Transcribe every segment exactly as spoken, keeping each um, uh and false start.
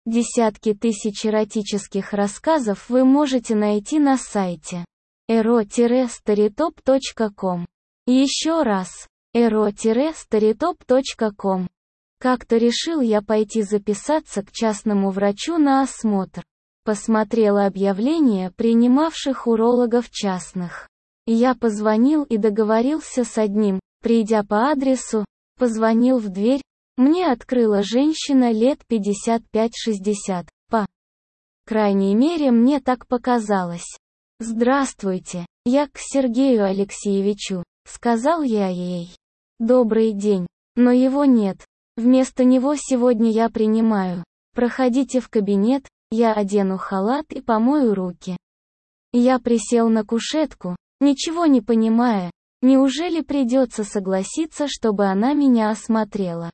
Десятки тысяч эротических рассказов вы можете найти на сайте эро старитоп точка ком. Еще раз, эро старитоп точка ком. Как-то решил я пойти записаться к частному врачу на осмотр. Посмотрела объявления принимавших урологов частных. Я позвонил и договорился с одним, придя по адресу, позвонил в дверь, мне открыла женщина лет пятьдесят пять шестьдесят, по крайней мере мне так показалось. «Здравствуйте, я к Сергею Алексеевичу», — сказал я ей. «Добрый день, но его нет. Вместо него сегодня я принимаю. Проходите в кабинет, я одену халат и помою руки». Я присел на кушетку, ничего не понимая, неужели придется согласиться, чтобы она меня осмотрела.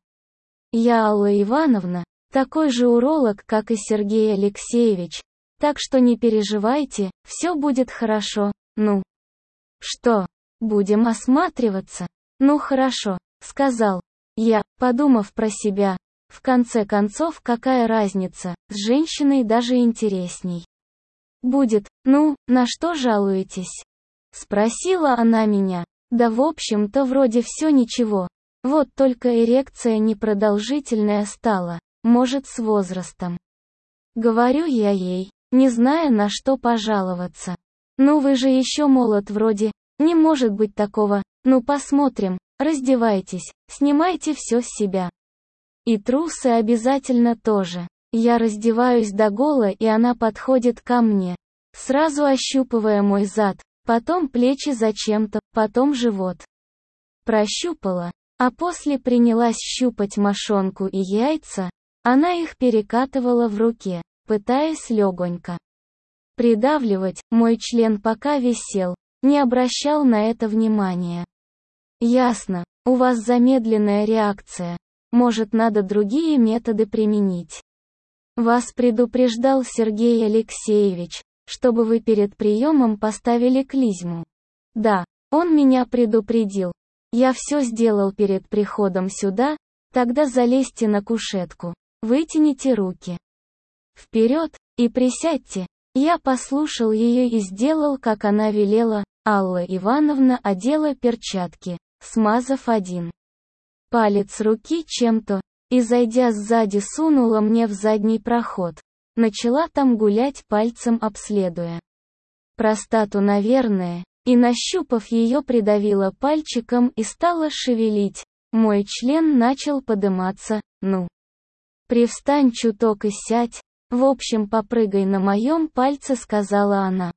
Я Алла Ивановна, такой же уролог, как и Сергей Алексеевич, так что не переживайте, все будет хорошо. Ну что, будем осматриваться? Ну хорошо, сказал я, подумав про себя. В конце концов, какая разница, с женщиной даже интересней. Будет, ну, на что жалуетесь? Спросила она меня. Да в общем-то вроде все ничего. Вот только эрекция непродолжительная стала, может с возрастом. Говорю я ей, не зная на что пожаловаться. Ну вы же еще молод вроде, не может быть такого, ну посмотрим, раздевайтесь, снимайте все с себя. И трусы обязательно тоже. Я раздеваюсь догола и она подходит ко мне, сразу ощупывая мой зад, потом плечи зачем-то, потом живот. Прощупала. А после принялась щупать мошонку и яйца, она их перекатывала в руке, пытаясь легонько придавливать, мой член пока висел, не обращал на это внимания. Ясно, у вас замедленная реакция, может надо другие методы применить. Вас предупреждал Сергей Алексеевич, чтобы вы перед приемом поставили клизму. Да, он меня предупредил. Я все сделал перед приходом сюда, тогда залезьте на кушетку, вытяните руки вперед, и присядьте. Я послушал ее и сделал, как она велела. Алла Ивановна одела перчатки, смазав один палец руки чем-то, и зайдя сзади сунула мне в задний проход. Начала там гулять пальцем обследуя простату, наверное. И нащупав ее придавила пальчиком и стала шевелить. Мой член начал подыматься, ну. Привстань чуток и сядь, в общем попрыгай на моем пальце, сказала она.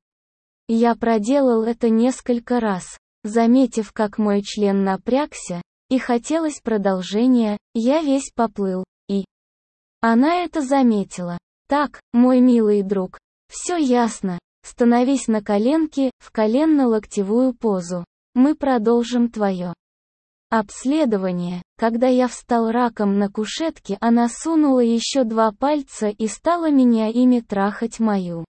Я проделал это несколько раз, заметив, как мой член напрягся, и хотелось продолжения, я весь поплыл, и... Она это заметила. Так, мой милый друг, все ясно. Становись на коленки, в коленно-локтевую позу. Мы продолжим твое обследование. Когда я встал раком на кушетке, она сунула еще два пальца и стала меня ими трахать мою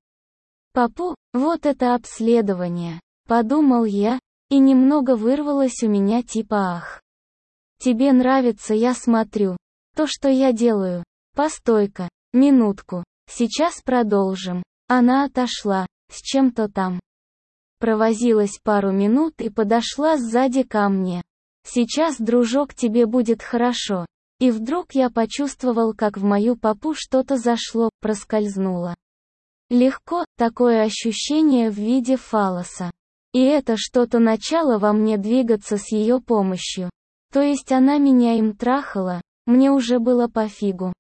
попу. Вот это обследование, подумал я, и немного вырвалось у меня типа ах. Тебе нравится, я смотрю. То, что я делаю. Постой-ка, минутку, сейчас продолжим. Она отошла. С чем-то там. Провозилась пару минут и подошла сзади ко мне. Сейчас, дружок, тебе будет хорошо. И вдруг я почувствовал, как в мою попу что-то зашло, проскользнуло. Легко, такое ощущение в виде фаллоса. И это что-то начало во мне двигаться с ее помощью. То есть она меня им трахала, мне уже было пофигу.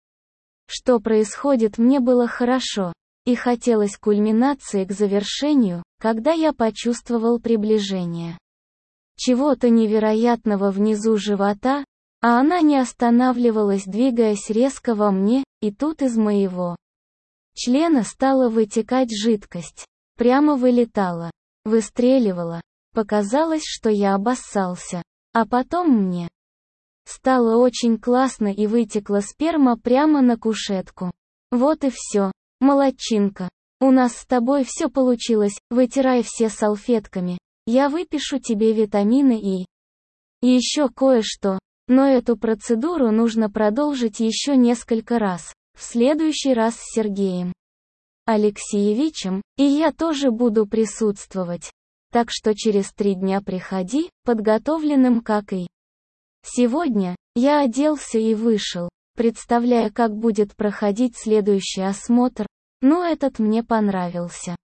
Что происходит, мне было хорошо. И хотелось кульминации к завершению, когда я почувствовал приближение чего-то невероятного внизу живота, а она не останавливалась, двигаясь резко во мне, и тут из моего члена стала вытекать жидкость. Прямо вылетала, выстреливала. Показалось, что я обоссался. А потом мне стало очень классно и вытекла сперма прямо на кушетку. Вот и все. Молодчинка. У нас с тобой все получилось, вытирай все салфетками. Я выпишу тебе витамины и... И еще кое-что. Но эту процедуру нужно продолжить еще несколько раз. В следующий раз с Сергеем Алексеевичем, и я тоже буду присутствовать. Так что через три дня приходи, подготовленным как и сегодня. Я оделся и вышел, представляя, как будет проходить следующий осмотр, но этот мне понравился.